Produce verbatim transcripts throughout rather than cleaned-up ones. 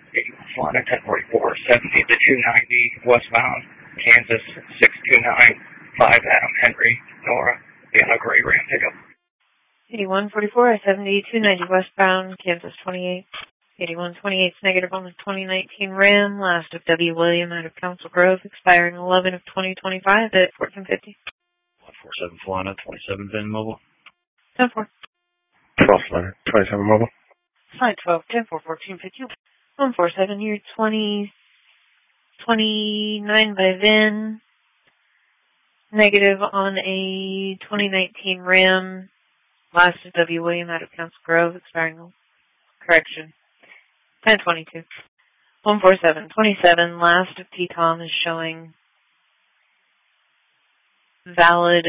eighty-one Florida, ten forty-four, seventy to two ninety westbound, Kansas, six two nine five Adam Henry, Nora, the on a gray Ram pickup. eighty-one forty-four, I seventy, two ninety westbound, Kansas twenty-eight. eighty-one twenty-eight is negative on the twenty nineteen Ram, last of W. William out of Council Grove, expiring eleven of twenty twenty-five at fourteen fifty. one four seven Florida, twenty-seven VIN mobile. ten four. twelve Florida, twenty-seven mobile. Slide twelve, ten four, fourteen fifty. one four seven, year twenty, twenty-nine by VIN, negative on a twenty nineteen Ram, last of W. William out of Council Grove, expiring, correction, ten twenty-two. one four seven, twenty-seven, last of T COM is showing valid,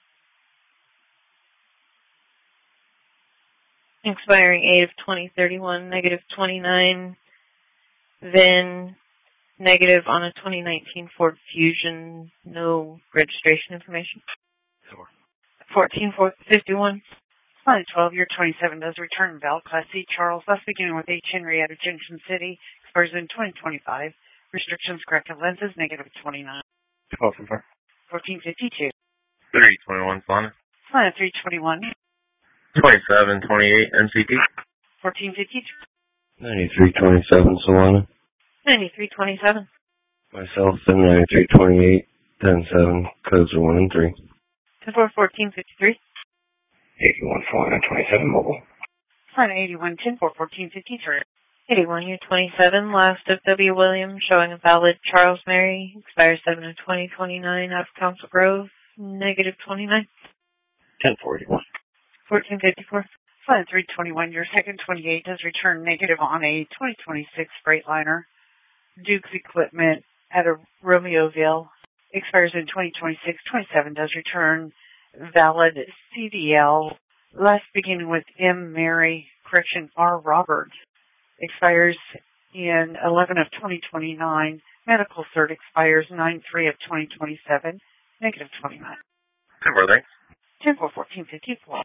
expiring eight of twenty thirty-one, negative twenty-nine, then negative on a twenty nineteen Ford Fusion, no registration information. Sure. fourteen fifty-one. Slide twelve, year twenty-seven does return Val Class C Charles, thus beginning with H. Henry out of Junction City, expires in twenty twenty-five. Restrictions, corrective lenses, negative twenty-nine. twelve and four. fourteen fifty-two. three twenty-one Florida. Slide three twenty-one. twenty-seven twenty-eight M C T. fourteen fifty-two. ninety-three twenty-seven Solana. ninety-three twenty-seven. Myself, then ninety-three twenty-eight, ten seven, codes are one and three. ten four, fourteen fifty-three. eighty-one Florida, twenty-seven mobile. Slide eighty-one, ten four, fourteen fifty-three. eighty-one, year twenty-seven, last of W. Williams, showing a valid Charles Mary, expires seven of twenty twenty-nine out of Council Grove, negative twenty-nine. ten forty-one. fourteen fifty-four. Slide three twenty-one, your second twenty-eight does return negative on a twenty twenty-six Freightliner. Duke's Equipment at a Romeoville, expires in twenty twenty-six. twenty-seven does return valid C D L, last beginning with M. Mary, correction, R. Roberts, expires in eleven of twenty twenty-nine. Medical cert expires nine three of twenty twenty-seven, negative twenty-nine. ten four, thanks. ten four, fourteen fifty-four.